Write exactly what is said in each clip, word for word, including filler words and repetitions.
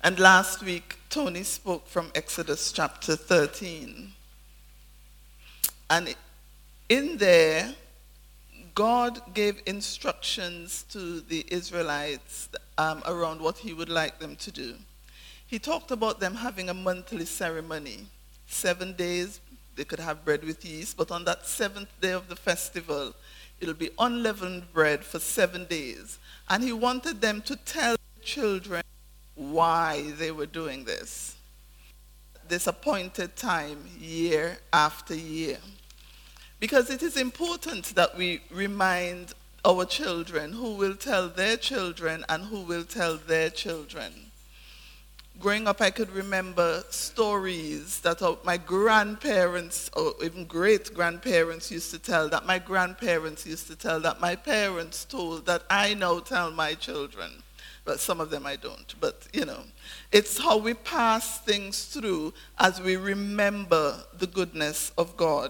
And last week, Tony spoke from Exodus chapter thirteen. And in there, God gave instructions to the Israelites um, around what he would like them to do. He talked about them having a monthly ceremony. Seven days, they could have bread with yeast, but on that seventh day of the festival, it'll be unleavened bread for seven days. And he wanted them to tell the children why they were doing this. This appointed time, year after year. Because it is important that we remind our children who will tell their children and who will tell their children. Growing up, I could remember stories that my grandparents or even great-grandparents used to tell, that my grandparents used to tell, that my parents told, that I now tell my children. But some of them I don't. But, you know, it's how we pass things through as we remember the goodness of God.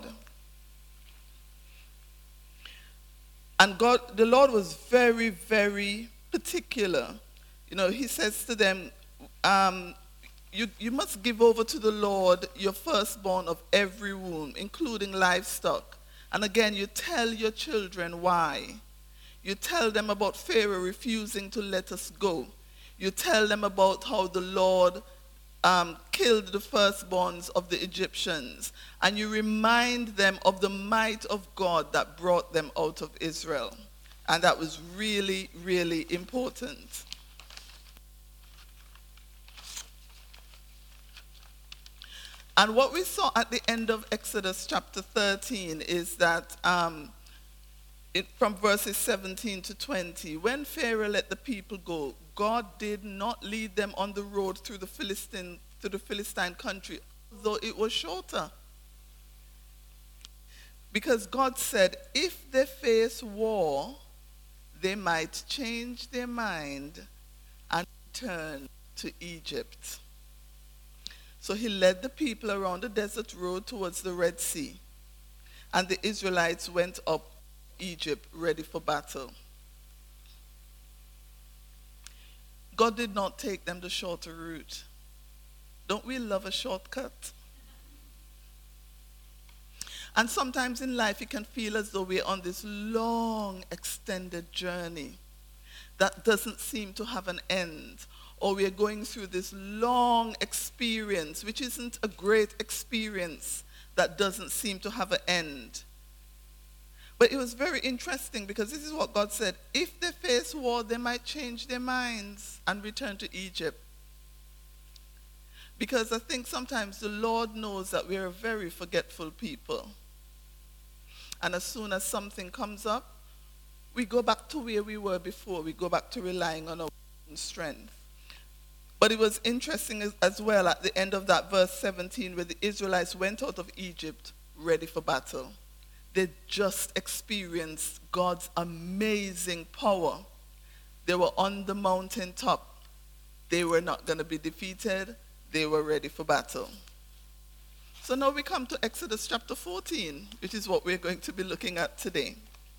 And God, the Lord was very, very particular. You know, he says to them, um, you, you must give over to the Lord your firstborn of every womb, including livestock. And again, you tell your children why. You tell them about Pharaoh refusing to let us go. You tell them about how the Lord um, killed the firstborns of the Egyptians. And you remind them of the might of God that brought them out of Israel. And that was really, really important. And what we saw at the end of Exodus chapter thirteen is that um, it, from verses seventeen to twenty, when Pharaoh let the people go, God did not lead them on the road through the Philistine, through the Philistine country, though it was shorter. Because God said, if they face war, they might change their mind and return to Egypt. So he led the people around the desert road towards the Red Sea. And the Israelites went up Egypt ready for battle. God did not take them the shorter route. Don't we love a shortcut? And sometimes in life it can feel as though we're on this long, extended journey that doesn't seem to have an end. Or we are going through this long experience, which isn't a great experience, that doesn't seem to have an end. But it was very interesting because this is what God said. If they face war, they might change their minds and return to Egypt. Because I think sometimes the Lord knows that we are a very forgetful people. And as soon as something comes up, we go back to where we were before. We go back to relying on our own strength. But it was interesting as, as well at the end of that verse seventeen, where the Israelites went out of Egypt ready for battle. They just experienced God's amazing power. They were on the mountaintop. They were not going to be defeated. They were ready for battle. So now we come to Exodus chapter fourteen, which is what we're going to be looking at today.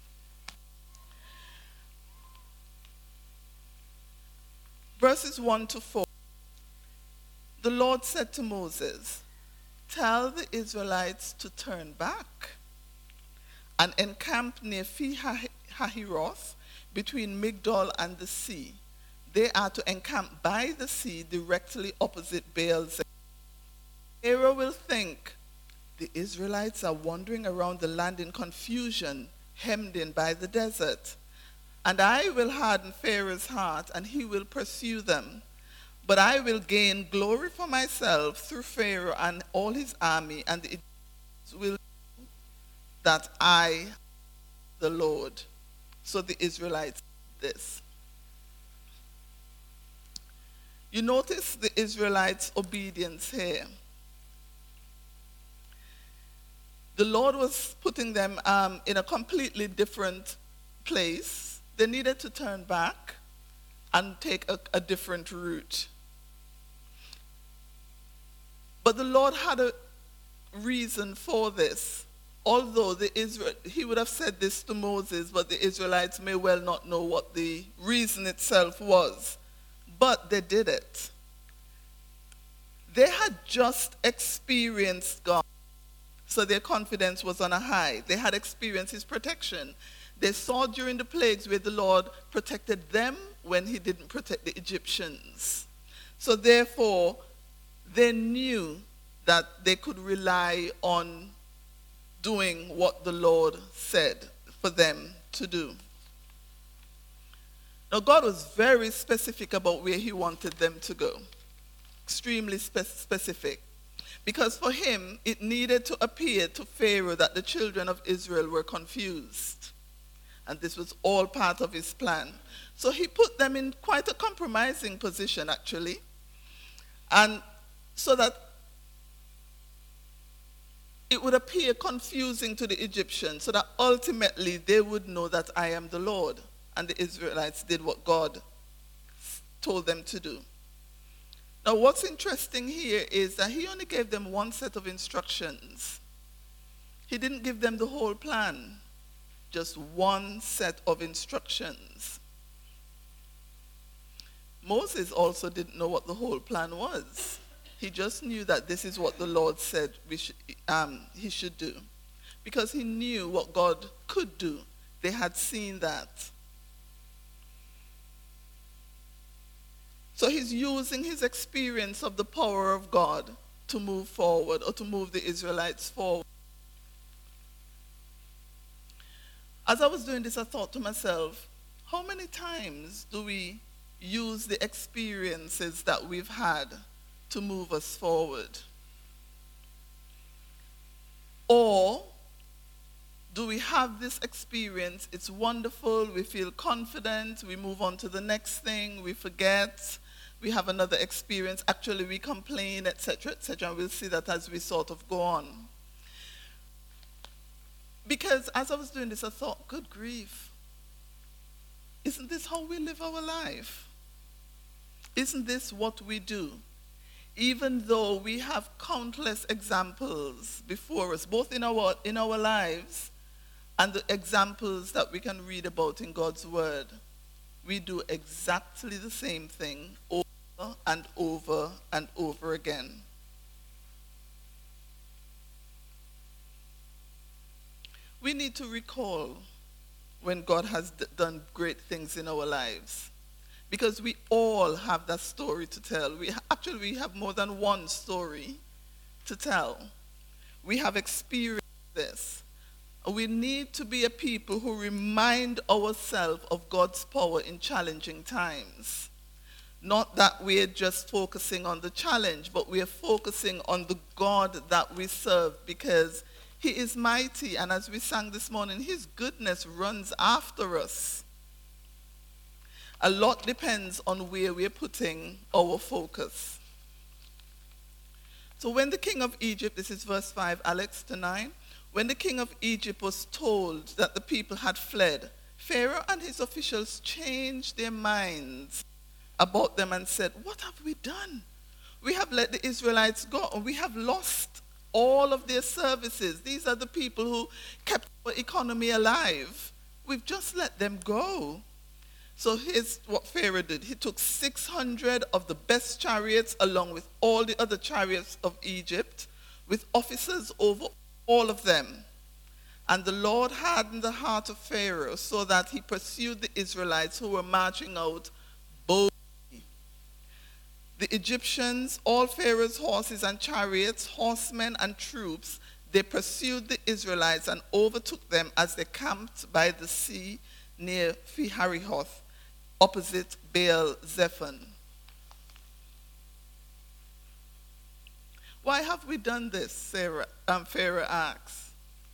Verses one to four. The Lord said to Moses, tell the Israelites to turn back and encamp near Pi-hahiroth between Migdol and the sea. They are to encamp by the sea directly opposite Baal-zebub. Pharaoh will think the Israelites are wandering around the land in confusion, hemmed in by the desert. And I will harden Pharaoh's heart, and he will pursue them. But I will gain glory for myself through Pharaoh and all his army, and the Egyptians will know that I, the Lord. So the Israelites did this. You notice the Israelites' obedience here. The Lord was putting them um, in a completely different place. They needed to turn back and take a, a different route. But the Lord had a reason for this. Although the Israel, he would have said this to Moses, but the Israelites may well not know what the reason itself was. But they did it. They had just experienced God, so their confidence was on a high. They had experienced his protection. They saw during the plagues where the Lord protected them when he didn't protect the Egyptians. So therefore, they knew that they could rely on doing what the Lord said for them to do. Now, God was very specific about where he wanted them to go. Extremely spe- specific. Because for him, it needed to appear to Pharaoh that the children of Israel were confused. And this was all part of his plan. So he put them in quite a compromising position, actually. And so that it would appear confusing to the Egyptians, so that ultimately they would know that I am the Lord. And the Israelites did what God told them to do. Now, what's interesting here is that he only gave them one set of instructions. He didn't give them the whole plan, just one set of instructions. Moses also didn't know what the whole plan was. He just knew that this is what the Lord said we should, um, he should do, because he knew what God could do. They had seen that. So he's using his experience of the power of God to move forward, or to move the Israelites forward. As I was doing this, I thought to myself, how many times do we use the experiences that we've had to move us forward? Or do we have this experience, it's wonderful, we feel confident, we move on to the next thing, we forget, we have another experience, actually we complain, et cetera, et cetera, and we'll see that as we sort of go on. Because as I was doing this, I thought, good grief, isn't this how we live our life? Isn't this what we do? Even though we have countless examples before us, both in our, in our lives and the examples that we can read about in God's word, we do exactly the same thing over and over and over again. We need to recall when God has d- done great things in our lives, because we all have that story to tell. We ha- actually we have more than one story to tell. We have experienced this. We need to be a people who remind ourselves of God's power in challenging times. Not that we're just focusing on the challenge, but we're focusing on the God that we serve, because he is mighty, and as we sang this morning, his goodness runs after us. A lot depends on where we're putting our focus. So when the king of Egypt, this is verse five, Alex, to nine, when the king of Egypt was told that the people had fled, Pharaoh and his officials changed their minds about them and said, what have we done? We have let the Israelites go, and we have lost all of their services. These are the people who kept our economy alive. We've just let them go. So here's what Pharaoh did. He took six hundred of the best chariots along with all the other chariots of Egypt, with officers over all of them. And the Lord hardened the heart of Pharaoh so that he pursued the Israelites who were marching out boldly. The Egyptians, all Pharaoh's horses and chariots, horsemen and troops, they pursued the Israelites and overtook them as they camped by the sea near Pi-hahiroth, opposite Baal-zephon. Why have we done this? Sarah, um, Pharaoh asks.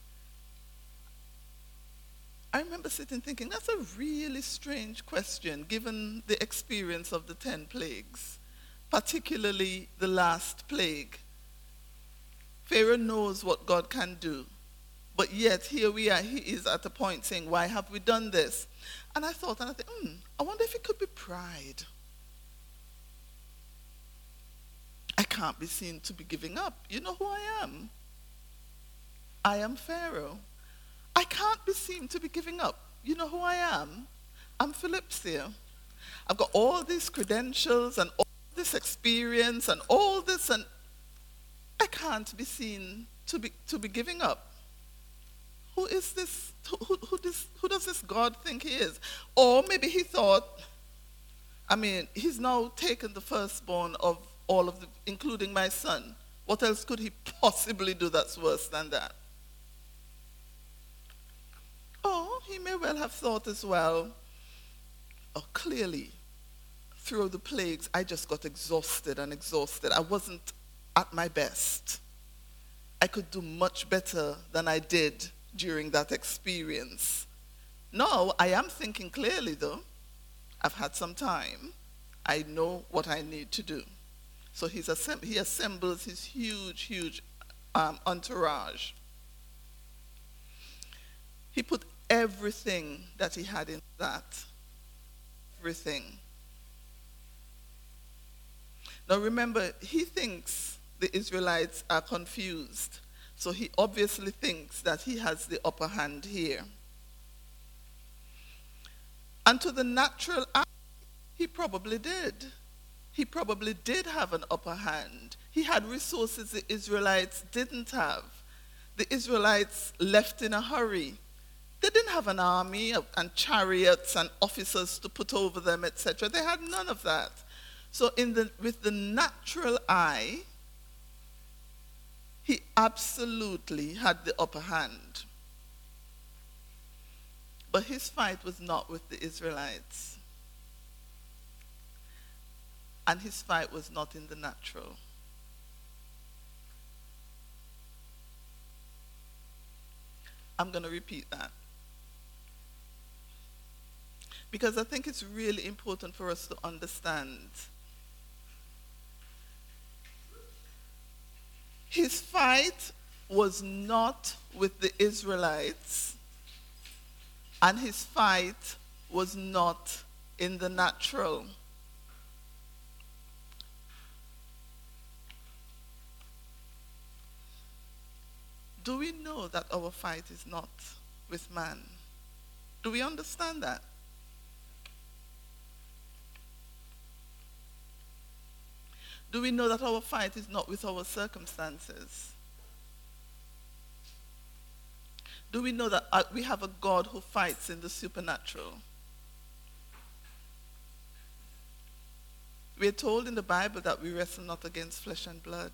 I remember sitting thinking, that's a really strange question given the experience of the ten plagues, particularly the last plague. Pharaoh knows what God can do, but yet here we are, he is at a point saying, why have we done this? And I thought, and I thought, hmm, I wonder if it could be pride. I can't be seen to be giving up. You know who I am? I am Pharaoh. I can't be seen to be giving up. You know who I am? I'm Philipsia. I've got all these credentials and all this experience and all this, and I can't be seen to be, to be giving up. Who is this? Who, who, this? Who does this God think he is? Or maybe he thought, I mean, he's now taken the firstborn of all of the, including my son. What else could he possibly do that's worse than that? Or he may well have thought as well, oh, clearly, through the plagues, I just got exhausted and exhausted. I wasn't at my best. I could do much better than I did during that experience. No, I am thinking clearly though. I've had some time. I know what I need to do. So he's assemb- he assembles his huge, huge um, entourage. He put everything that he had in that. Everything. Now remember, he thinks the Israelites are confused. So he obviously thinks that he has the upper hand here. And to the natural eye, he probably did. He probably did have an upper hand. He had resources the Israelites didn't have. The Israelites left in a hurry. They didn't have an army and chariots and officers to put over them, et cetera. They had none of that. So in the, with the natural eye, he absolutely had the upper hand. But his fight was not with the Israelites. And his fight was not in the natural. I'm going to repeat that. Because I think it's really important for us to understand. His fight was not with the Israelites, and his fight was not in the natural. Do we know that our fight is not with man? Do we understand that? Do we know that our fight is not with our circumstances? Do we know that uh, we have a God who fights in the supernatural? We are told in the Bible that we wrestle not against flesh and blood.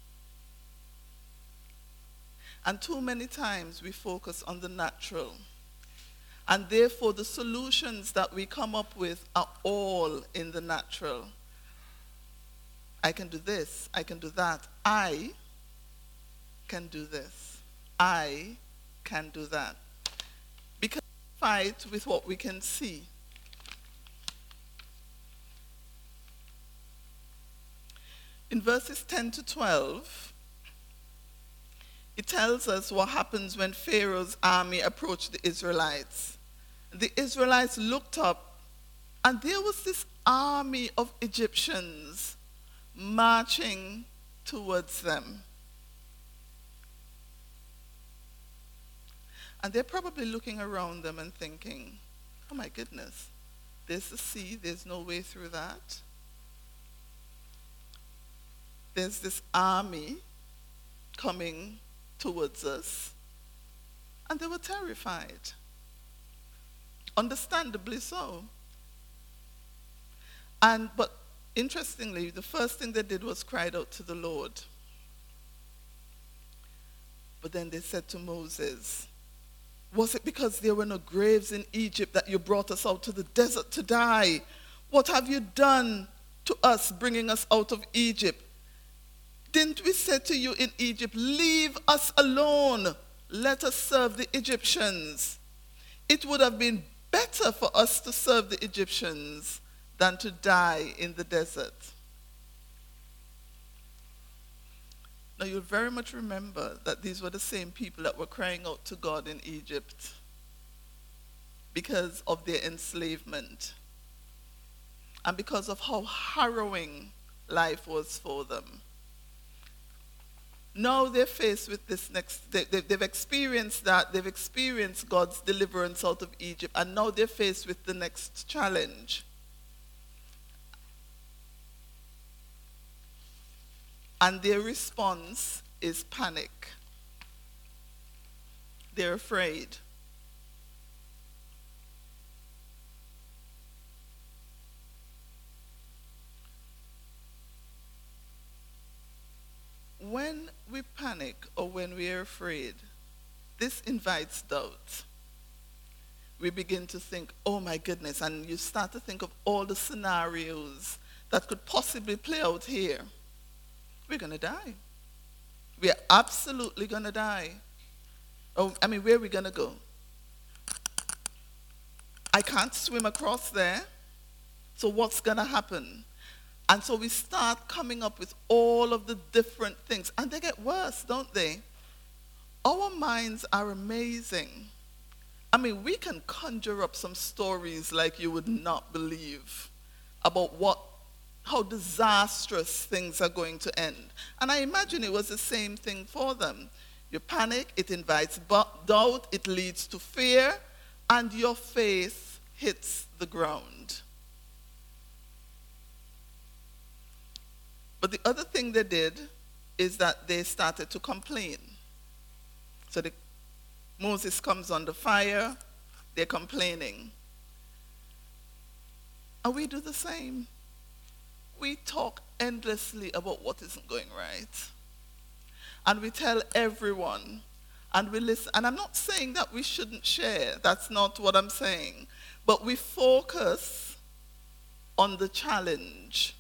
And too many times we focus on the natural. And therefore the solutions that we come up with are all in the natural. I can do this, I can do that. I can do this. I can do that. Because we fight with what we can see. In verses ten to twelve, it tells us what happens when Pharaoh's army approached the Israelites. The Israelites looked up, and there was this army of Egyptians marching towards them. And they're probably looking around them and thinking, oh my goodness, there's the sea, there's no way through that. There's this army coming towards us. And they were terrified. Understandably so. And but interestingly, the first thing they did was cried out to the Lord. But then they said to Moses, was it because there were no graves in Egypt that you brought us out to the desert to die? What have you done to us, bringing us out of Egypt? Didn't we say to you in Egypt, leave us alone, let us serve the Egyptians? It would have been better for us to serve the Egyptians than to die in the desert. Now you'll very much remember that these were the same people that were crying out to God in Egypt because of their enslavement and because of how harrowing life was for them. Now they're faced with this next, they, they, they've experienced that, they've experienced God's deliverance out of Egypt, and now they're faced with the next challenge. And their response is panic. They're afraid. When we panic or when we are afraid, this invites doubt. We begin to think, oh my goodness, and you start to think of all the scenarios that could possibly play out here. We're going to die. We are absolutely going to die. Oh, I mean, where are we going to go? I can't swim across there, so what's going to happen? And so we start coming up with all of the different things, and they get worse, don't they? Our minds are amazing. I mean, we can conjure up some stories like you would not believe about what, how disastrous things are going to end. And I imagine it was the same thing for them. You panic, it invites doubt, it leads to fear, and your faith hits the ground. But the other thing they did is that they started to complain. So the, Moses comes under fire, they're complaining. And we do the same. We talk endlessly about what isn't going right. And we tell everyone, and we listen. And I'm not saying that we shouldn't share. That's not what I'm saying. But we focus on the challenge.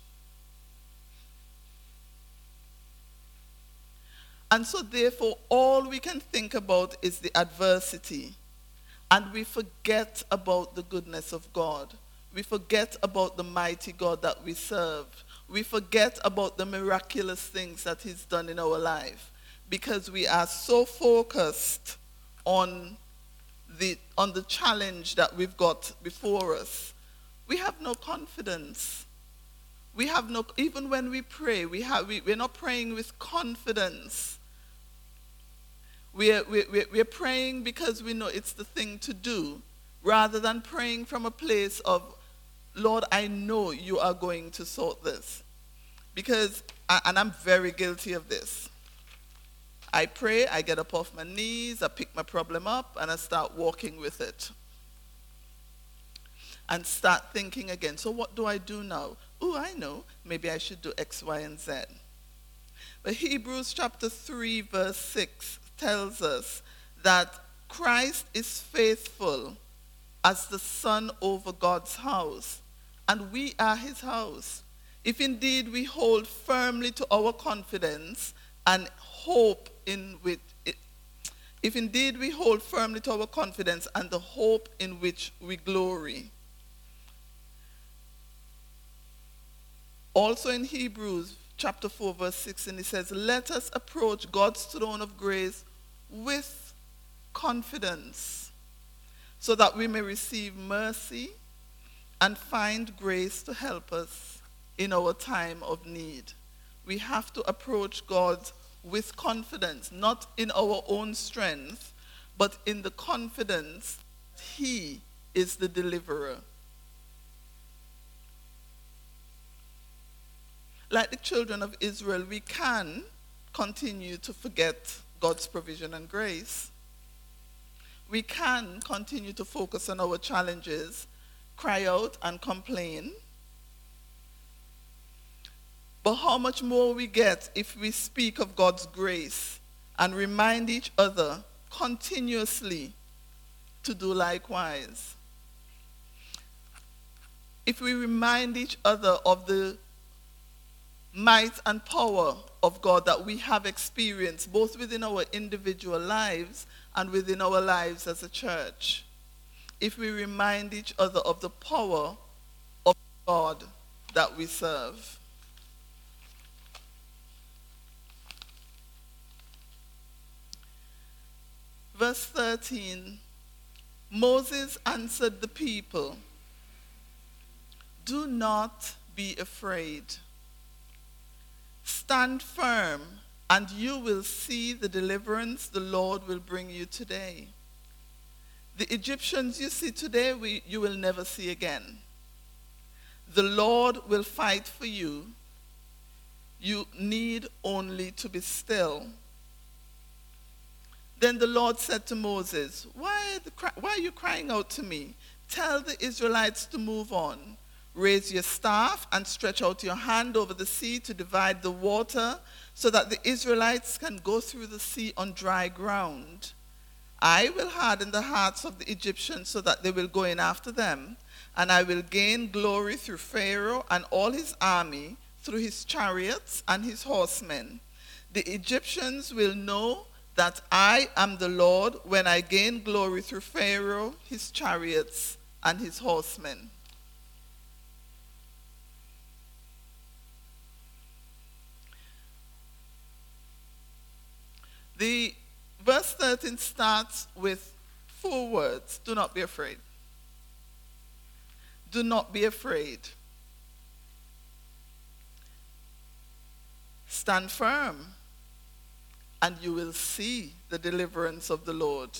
And so therefore, all we can think about is the adversity. And we forget about the goodness of God. We forget about the mighty God that we serve. We forget about the miraculous things that he's done in our life. Because we are so focused on the, on the challenge that we've got before us. We have no confidence. We have no, even when we pray, we have, we, we're not praying with confidence. We're, we're, we're praying because we know it's the thing to do, rather than praying from a place of, Lord, I know you are going to sort this. Because, and I'm very guilty of this. I pray, I get up off my knees, I pick my problem up, and I start walking with it. And start thinking again, so what do I do now? Oh, I know, maybe I should do X, Y, and Z. But Hebrews chapter three, verse six tells us that Christ is faithful as the son over God's house, and we are his house. If indeed we hold firmly to our confidence and hope in which, if indeed we hold firmly to our confidence and the hope in which we glory. Also in Hebrews chapter four, verse sixteen, it says, let us approach God's throne of grace with confidence, so that we may receive mercy and find grace to help us in our time of need. We have to approach God with confidence, not in our own strength, but in the confidence that he is the deliverer. Like the children of Israel, we can continue to forget God's provision and grace. We can continue to focus on our challenges, cry out and complain. But how much more we get if we speak of God's grace and remind each other continuously to do likewise. If we remind each other of the might and power of God that we have experienced both within our individual lives and within our lives as a church. If we remind each other of the power of God that we serve. Verse thirteen, Moses answered the people, do not be afraid. Stand firm, and you will see the deliverance the Lord will bring you today. The Egyptians you see today, we, you will never see again. The Lord will fight for you. You need only to be still. Then the Lord said to Moses, why, the, why are you crying out to me? Tell the Israelites to move on. Raise your staff and stretch out your hand over the sea to divide the water so that the Israelites can go through the sea on dry ground. I will harden the hearts of the Egyptians so that they will go in after them, and I will gain glory through Pharaoh and all his army, through his chariots and his horsemen. The Egyptians will know that I am the Lord when I gain glory through Pharaoh, his chariots, and his horsemen. The verse thirteen starts with four words. Do not be afraid. Do not be afraid. Stand firm, and you will see the deliverance of the Lord.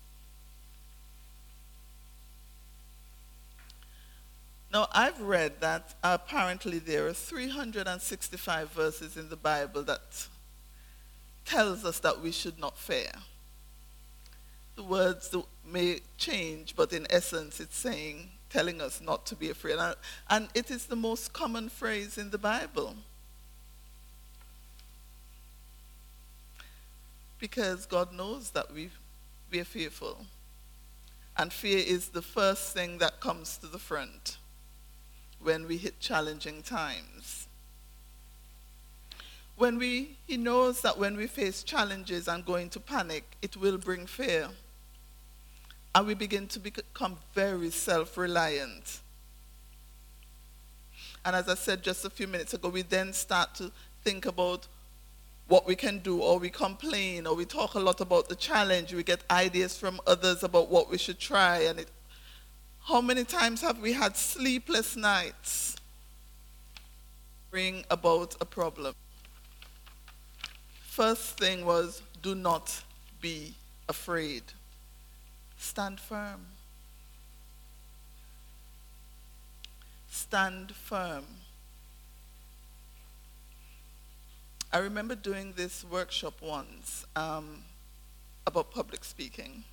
Now, I've read that apparently there are three hundred sixty-five verses in the Bible that tells us that we should not fear. The words may change, but in essence it's saying, telling us not to be afraid. And it is the most common phrase in the Bible. Because God knows that we, we are fearful. And fear is the first thing that comes to the front when we hit challenging times. When we, he knows that when we face challenges and go into panic, it will bring fear. And we begin to become very self-reliant. And as I said just a few minutes ago, we then start to think about what we can do, or we complain, or we talk a lot about the challenge. We get ideas from others about what we should try. And it, how many times have we had sleepless nights worrying about a problem? First thing was, do not be afraid. Stand firm. Stand firm. I remember doing this workshop once um, about public speaking.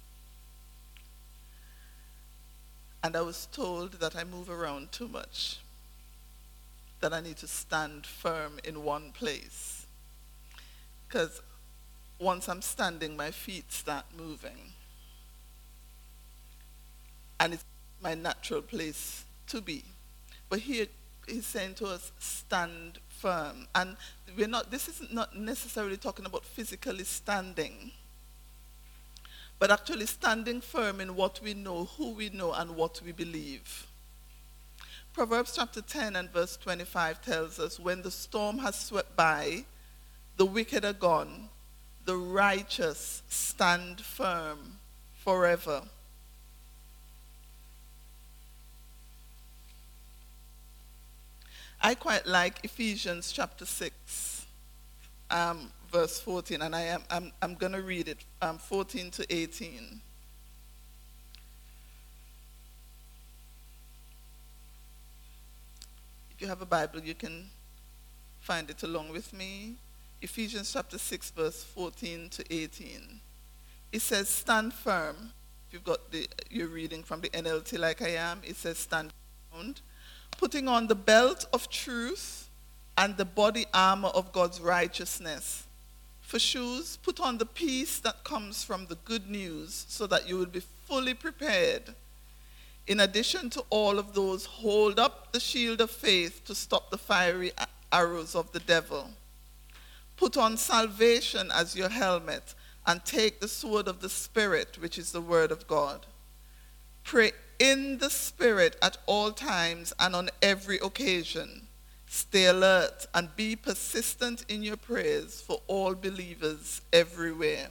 And I was told that I move around too much, that I need to stand firm in one place. Because once I'm standing, my feet start moving. And it's my natural place to be. But here he's saying to us, stand firm. And we're not, this is not necessarily talking about physically standing, but actually standing firm in what we know, who we know, and what we believe. Proverbs chapter ten and verse twenty-five tells us, when the storm has swept by, the wicked are gone, the righteous stand firm forever. I quite like Ephesians chapter six, um, verse fourteen, and I am, I'm, I'm going to read it, um, fourteen to eighteen. If you have a Bible, you can find it along with me. Ephesians chapter six, verse fourteen to eighteen. It says, stand firm. If you've got the, you're reading from the N L T like I am, it says stand firm. Putting on the belt of truth and the body armor of God's righteousness. For shoes, put on the peace that comes from the good news so that you will be fully prepared. In addition to all of those, hold up the shield of faith to stop the fiery arrows of the devil. Put on salvation as your helmet and take the sword of the Spirit, which is the word of God. Pray in the Spirit at all times and on every occasion. Stay alert and be persistent in your prayers for all believers everywhere.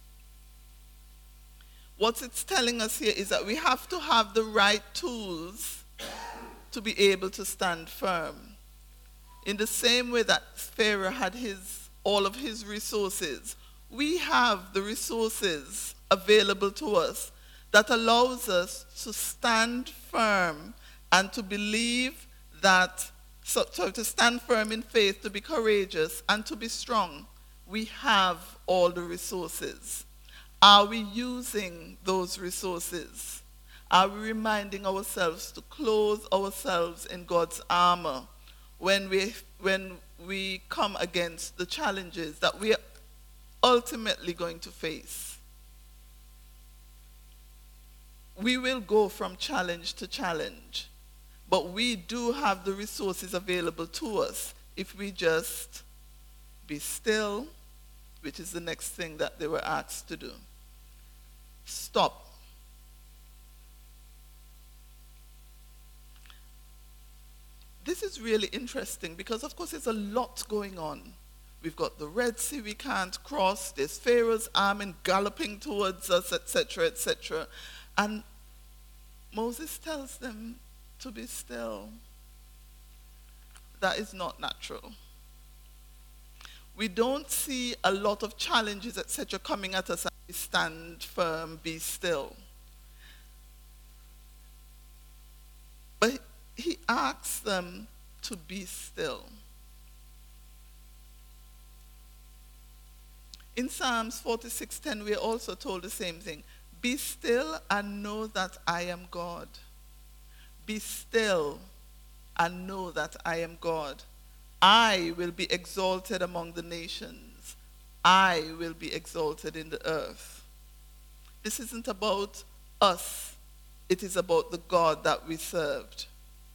What it's telling us here is that we have to have the right tools to be able to stand firm. In the same way that Pharaoh had his all of his resources, we have the resources available to us that allows us to stand firm and to believe that So, so to stand firm in faith, to be courageous, and to be strong, we have all the resources. Are we using those resources? Are we reminding ourselves to clothe ourselves in God's armor when we, when we come against the challenges that we are ultimately going to face? We will go from challenge to challenge, but we do have the resources available to us if we just be still, which is the next thing that they were asked to do. Stop. This is really interesting because, of course, there's a lot going on. We've got the Red Sea we can't cross. There's Pharaoh's army galloping towards us, et cetera, et cetera. And Moses tells them to be still. That is not natural. We don't see a lot of challenges, et cetera, coming at us and we stand firm, be still. But he asks them to be still. In Psalms forty-six ten, we are also told the same thing. Be still and know that I am God. Be still and know that I am God. I will be exalted among the nations. I will be exalted in the earth. This isn't about us. It is about the God that we served.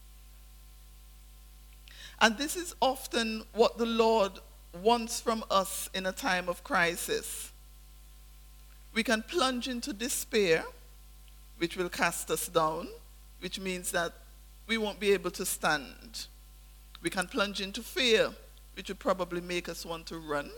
And this is often what the Lord wants from us in a time of crisis. We can plunge into despair, which will cast us down, which means that we won't be able to stand. We can plunge into fear, which will probably make us want to run.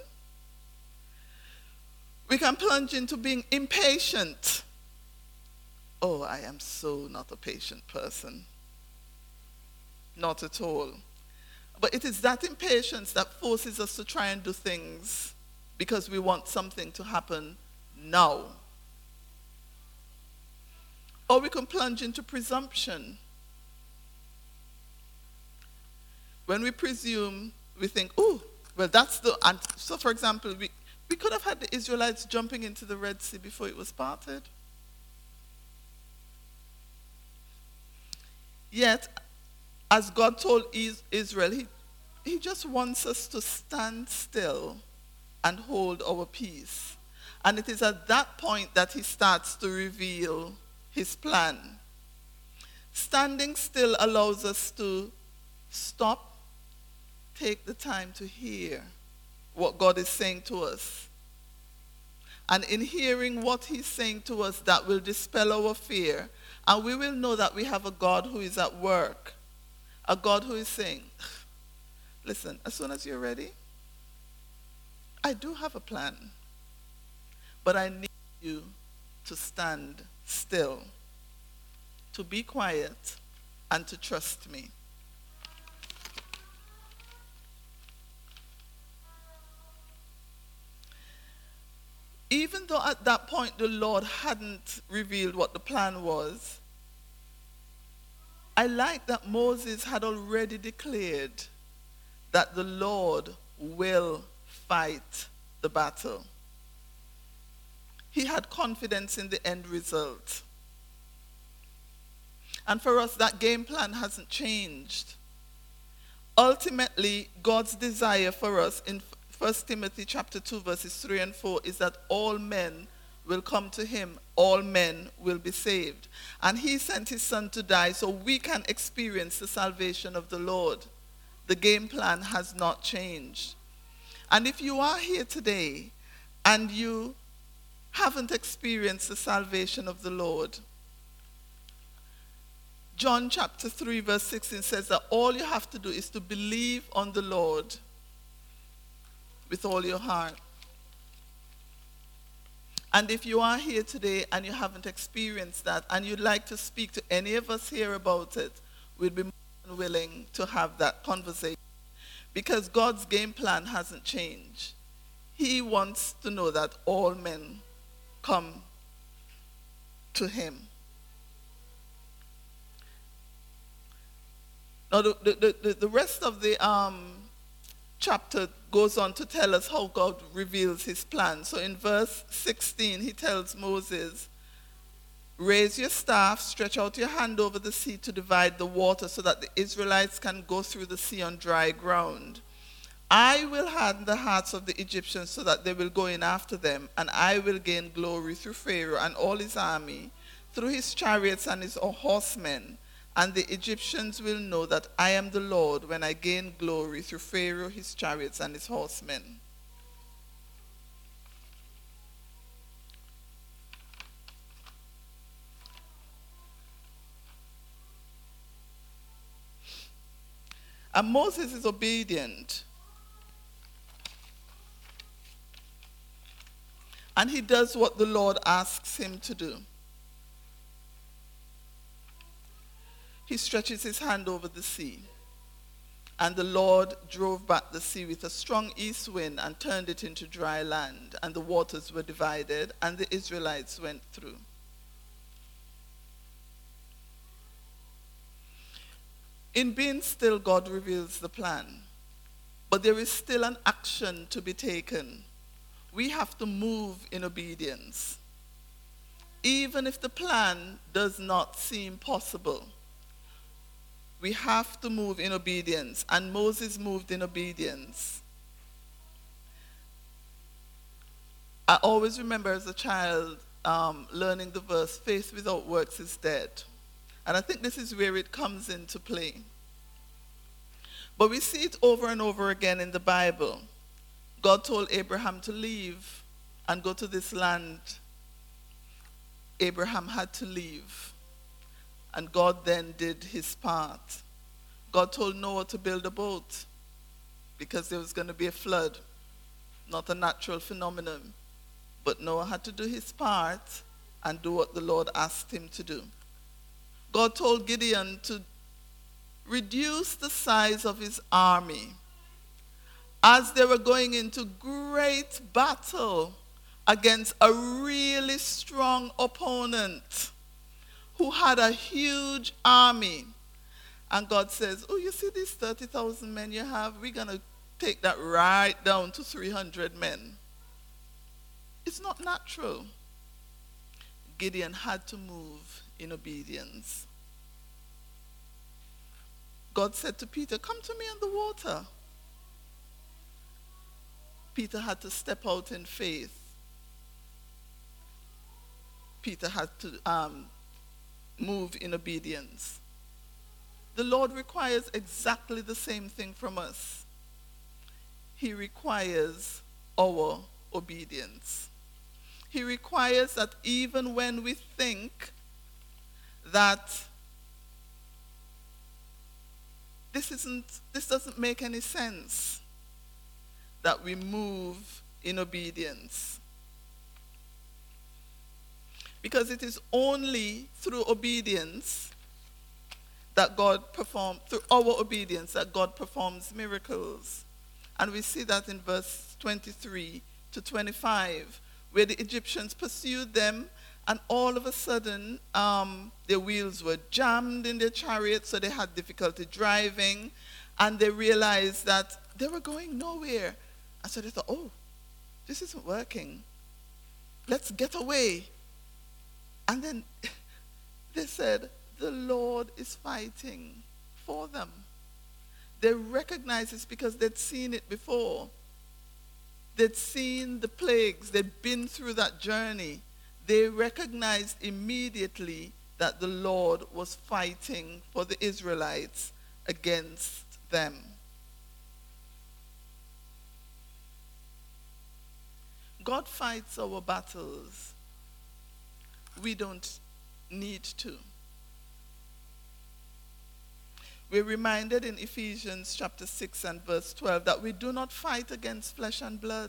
We can plunge into being impatient. Oh, I am so not a patient person. Not at all. But it is that impatience that forces us to try and do things because we want something to happen now. Or we can plunge into presumption. When we presume, we think, oh, well, that's the... And so, for example, we, we could have had the Israelites jumping into the Red Sea before it was parted. Yet, as God told Israel, he, he just wants us to stand still and hold our peace. And it is at that point that he starts to reveal his plan. Standing still allows us to stop, take the time to hear what God is saying to us. And in hearing what he's saying to us, that will dispel our fear. And we will know that we have a God who is at work. A God who is saying, listen, as soon as you're ready, I do have a plan. But I need you to stand still, to be quiet, and to trust me. Even though at that point the Lord hadn't revealed what the plan was, I like that Moses had already declared that the Lord will fight the battle. He had confidence in the end result. And for us, that game plan hasn't changed. Ultimately, God's desire for us in First Timothy chapter two, verses three and four is that all men will come to him. All men will be saved. And he sent his son to die so we can experience the salvation of the Lord. The game plan has not changed. And if you are here today and you haven't experienced the salvation of the Lord, John chapter three, verse sixteen says that all you have to do is to believe on the Lord with all your heart. And if you are here today and you haven't experienced that and you'd like to speak to any of us here about it, we'd be more than willing to have that conversation. Because God's game plan hasn't changed. He wants to know that all men come to him. Now, the, the, the, the rest of the um, chapter goes on to tell us how God reveals his plan. So in verse sixteen, he tells Moses, raise your staff, stretch out your hand over the sea to divide the water so that the Israelites can go through the sea on dry ground. I will harden the hearts of the Egyptians so that they will go in after them, and I will gain glory through Pharaoh and all his army, through his chariots and his horsemen. And the Egyptians will know that I am the Lord when I gain glory through Pharaoh, his chariots, and his horsemen. And Moses is obedient. And he does what the Lord asks him to do. He stretches his hand over the sea. And the Lord drove back the sea with a strong east wind and turned it into dry land. And the waters were divided, and the Israelites went through. In being still, God reveals the plan. But there is still an action to be taken. We have to move in obedience. Even if the plan does not seem possible, we have to move in obedience. And Moses moved in obedience. I always remember as a child um, learning the verse, faith without works is dead. And I think this is where it comes into play. But we see it over and over again in the Bible. God told Abraham to leave and go to this land. Abraham had to leave. And God then did his part. God told Noah to build a boat because there was going to be a flood, not a natural phenomenon. But Noah had to do his part and do what the Lord asked him to do. God told Gideon to reduce the size of his army as they were going into great battle against a really strong opponent who had a huge army. And God says, oh, you see these thirty thousand men you have? We're going to take that right down to three hundred men. It's not natural. Gideon had to move in obedience. God said to Peter, come to me on the water. Peter had to step out in faith. Peter had to um, move in obedience. The Lord requires exactly the same thing from us. He requires our obedience. He requires that even when we think that this isn't, this doesn't make any sense, that we move in obedience. Because it is only through obedience that God performs, through our obedience that God performs miracles. And we see that in verse twenty-three to twenty-five, where the Egyptians pursued them, and all of a sudden um, their wheels were jammed in their chariots, so they had difficulty driving, and they realized that they were going nowhere. And so they thought, oh, this isn't working. Let's get away. And then they said, the Lord is fighting for them. They recognized this because they'd seen it before. They'd seen the plagues. They'd been through that journey. They recognized immediately that the Lord was fighting for the Israelites against them. God fights our battles. We don't need to. We're reminded in Ephesians chapter six and verse twelve that we do not fight against flesh and blood.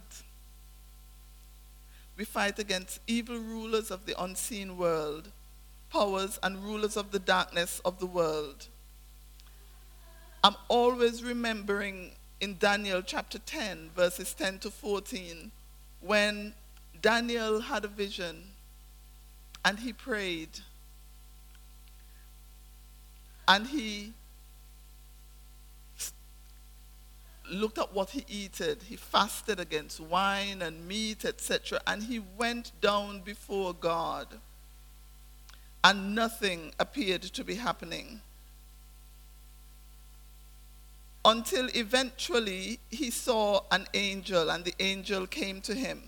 We fight against evil rulers of the unseen world, powers and rulers of the darkness of the world. I'm always remembering in Daniel chapter ten, verses ten to fourteen, when Daniel had a vision and he prayed. And he looked at what he eated. He fasted against wine and meat, et cetera. And he went down before God. And nothing appeared to be happening. Until eventually he saw an angel, and the angel came to him.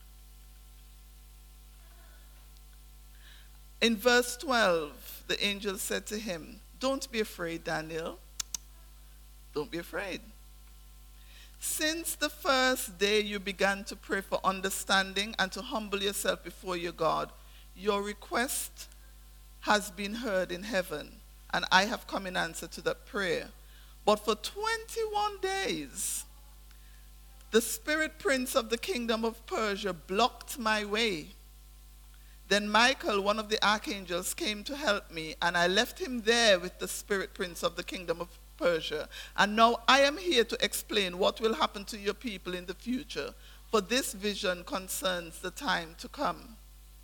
In verse twelve, the angel said to him, "Don't be afraid, Daniel. Don't be afraid. Since the first day you began to pray for understanding and to humble yourself before your God, your request has been heard in heaven, and I have come in answer to that prayer. But for twenty-one days, the spirit prince of the kingdom of Persia blocked my way. Then Michael, one of the archangels, came to help me, and I left him there with the spirit prince of the kingdom of Persia. And now I am here to explain what will happen to your people in the future, for this vision concerns the time to come."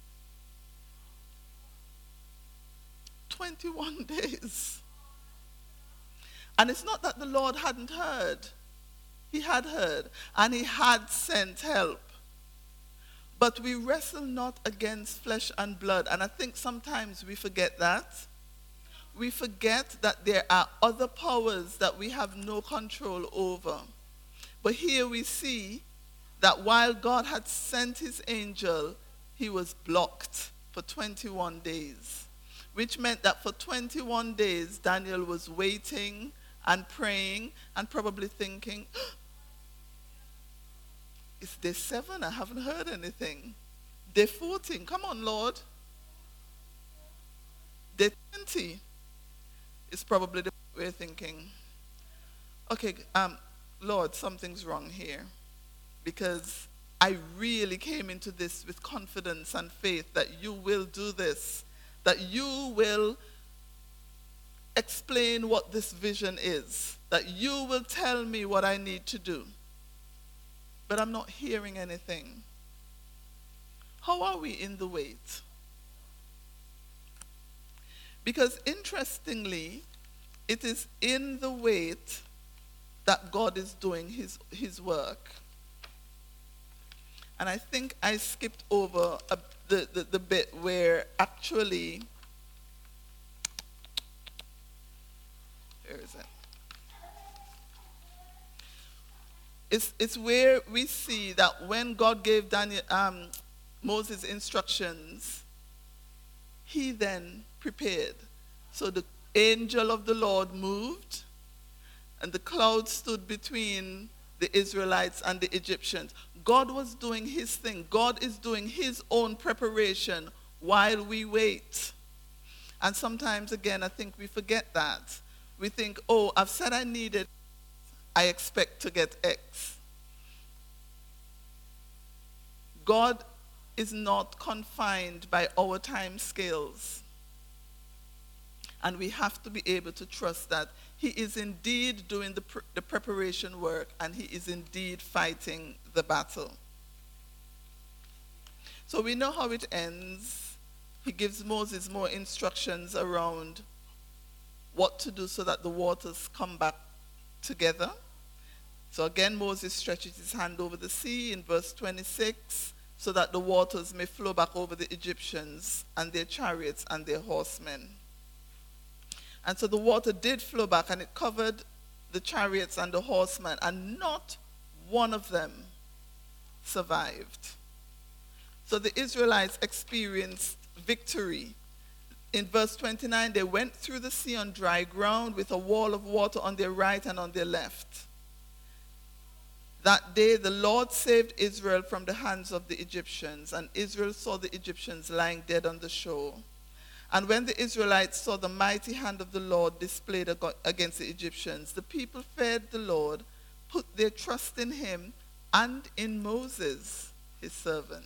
twenty-one days. And it's not that the Lord hadn't heard. He had heard, and he had sent help. But we wrestle not against flesh and blood. And I think sometimes we forget that. We forget that there are other powers that we have no control over. But here we see that while God had sent his angel, he was blocked for twenty-one days. Which meant that for twenty-one days, Daniel was waiting and praying and probably thinking, it's day seven, I haven't heard anything. Day fourteen, come on, Lord. Day twenty is probably the way of thinking, okay, um, Lord, something's wrong here. Because I really came into this with confidence and faith that you will do this, that you will explain what this vision is, that you will tell me what I need to do. But I'm not hearing anything. How are we in the wait? Because interestingly, it is in the wait that God is doing his, his work. And I think I skipped over a, the, the, the bit where actually, where is it? It's, it's where we see that when God gave Daniel, um, Moses instructions, he then prepared. So the angel of the Lord moved, and the cloud stood between the Israelites and the Egyptians. God was doing his thing. God is doing his own preparation while we wait. And sometimes, again, I think we forget that. We think, oh, I've said I need it, I expect to get X. God is not confined by our time scales. And we have to be able to trust that he is indeed doing the, pr- the preparation work, and he is indeed fighting the battle. So we know how it ends. He gives Moses more instructions around what to do so that the waters come back together. So again, Moses stretches his hand over the sea in verse twenty-six, so that the waters may flow back over the Egyptians and their chariots and their horsemen. And so the water did flow back, and it covered the chariots and the horsemen, and not one of them survived. So the Israelites experienced victory. In verse twenty-nine, they went through the sea on dry ground with a wall of water on their right and on their left. That day the Lord saved Israel from the hands of the Egyptians, and Israel saw the Egyptians lying dead on the shore. And when the Israelites saw the mighty hand of the Lord displayed against the Egyptians, the people feared the Lord, put their trust in him and in Moses, his servant.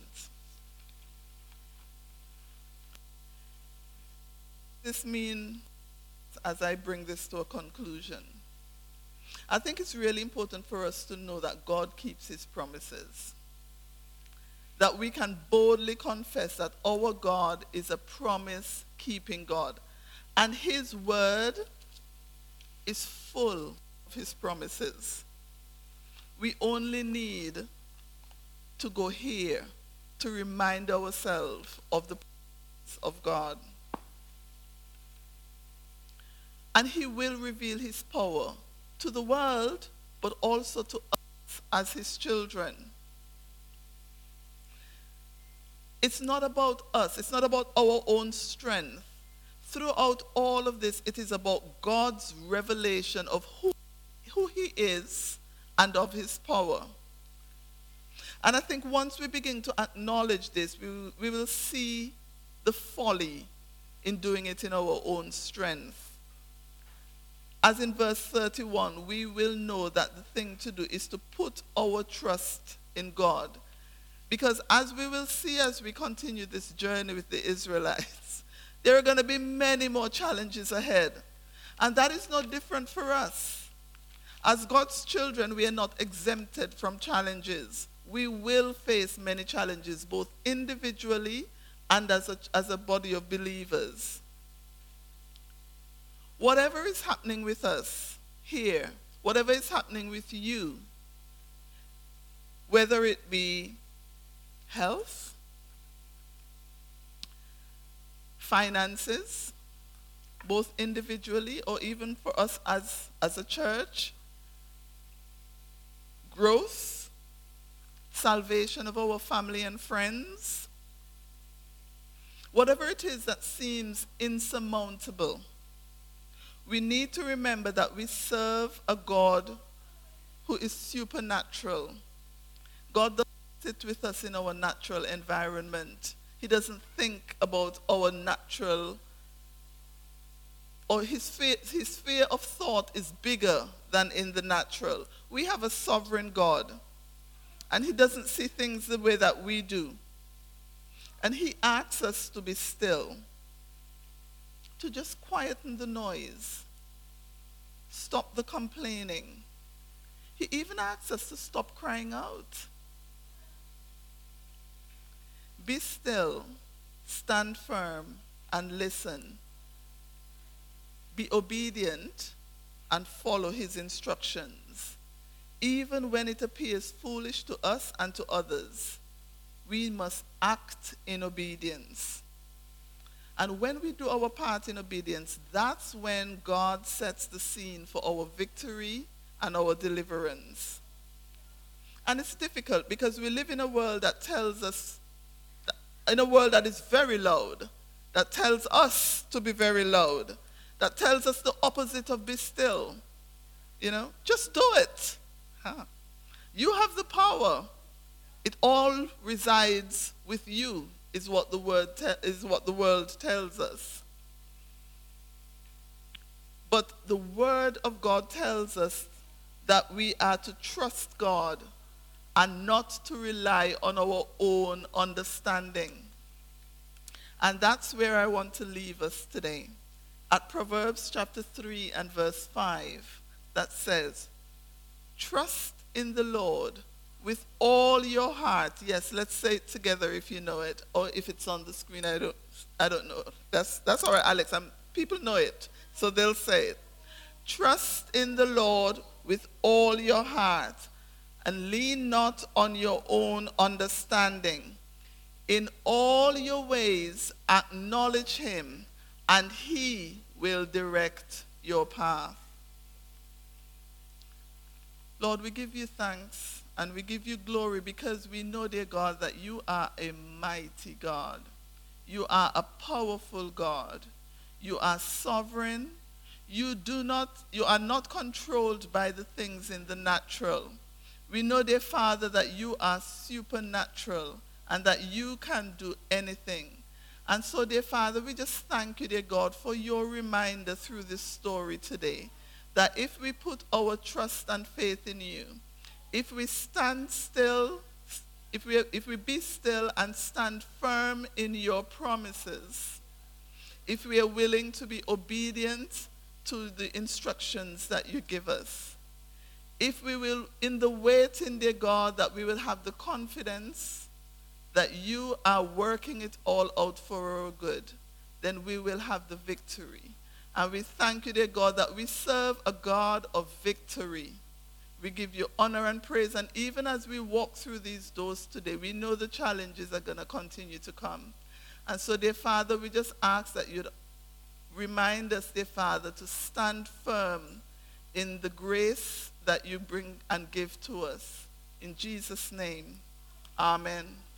This means, as I bring this to a conclusion, I think it's really important for us to know that God keeps his promises. That we can boldly confess that our God is a promise-keeping God. And his word is full of his promises. We only need to go here to remind ourselves of the presence of God. And he will reveal his power to the world, but also to us as his children. It's not about us. It's not about our own strength. Throughout all of this, it is about God's revelation of who, who he is and of his power. And I think once we begin to acknowledge this, we will, we will see the folly in doing it in our own strength. As in verse thirty-one, we will know that the thing to do is to put our trust in God. Because as we will see as we continue this journey with the Israelites, there are going to be many more challenges ahead. And that is no different for us. As God's children, we are not exempted from challenges. We will face many challenges, both individually and as a, as a body of believers. Whatever is happening with us here, whatever is happening with you, whether it be health, finances, both individually or even for us as, as a church, growth, salvation of our family and friends, whatever it is that seems insurmountable, we need to remember that we serve a God who is supernatural. God doesn't sit with us in our natural environment. He doesn't think about our natural, or his fear, his sphere of thought is bigger than in the natural. We have a sovereign God, and he doesn't see things the way that we do. And he asks us to be still, to just quieten the noise, stop the complaining. He even asks us to stop crying out. Be still, stand firm, and listen. Be obedient and follow his instructions. Even when it appears foolish to us and to others, we must act in obedience. And when we do our part in obedience, that's when God sets the scene for our victory and our deliverance. And it's difficult because we live in a world that tells us, in a world that is very loud, that tells us to be very loud, that tells us the opposite of be still. You know, just do it. Huh. You have the power. It all resides with you, is what the word te- is what the world tells us. But the word of God tells us that we are to trust God and not to rely on our own understanding. And that's where I want to leave us today. At Proverbs chapter three and verse five, that says, trust in the Lord with all your heart. Yes, let's say it together if you know it, or if it's on the screen, I don't I don't know. That's that's all right, Alex. I'm, people know it, so they'll say it. Trust in the Lord with all your heart, and lean not on your own understanding. In all your ways acknowledge him, and he will direct your path. Lord, we give you thanks and we give you glory because we know, dear God, that you are a mighty God. You are a powerful God. You are sovereign. You do not, you are not controlled by the things in the natural. We know, dear Father, that you are supernatural and that you can do anything. And so, dear Father, we just thank you, dear God, for your reminder through this story today, that if we put our trust and faith in you, if we stand still, if we, if we be still and stand firm in your promises, if we are willing to be obedient to the instructions that you give us, if we will, in the waiting, dear God, that we will have the confidence that you are working it all out for our good, then we will have the victory. And we thank you, dear God, that we serve a God of victory. We give you honor and praise. And even as we walk through these doors today, we know the challenges are going to continue to come. And so, dear Father, we just ask that you'd remind us, dear Father, to stand firm in the grace that you bring and give to us. In Jesus' name, amen.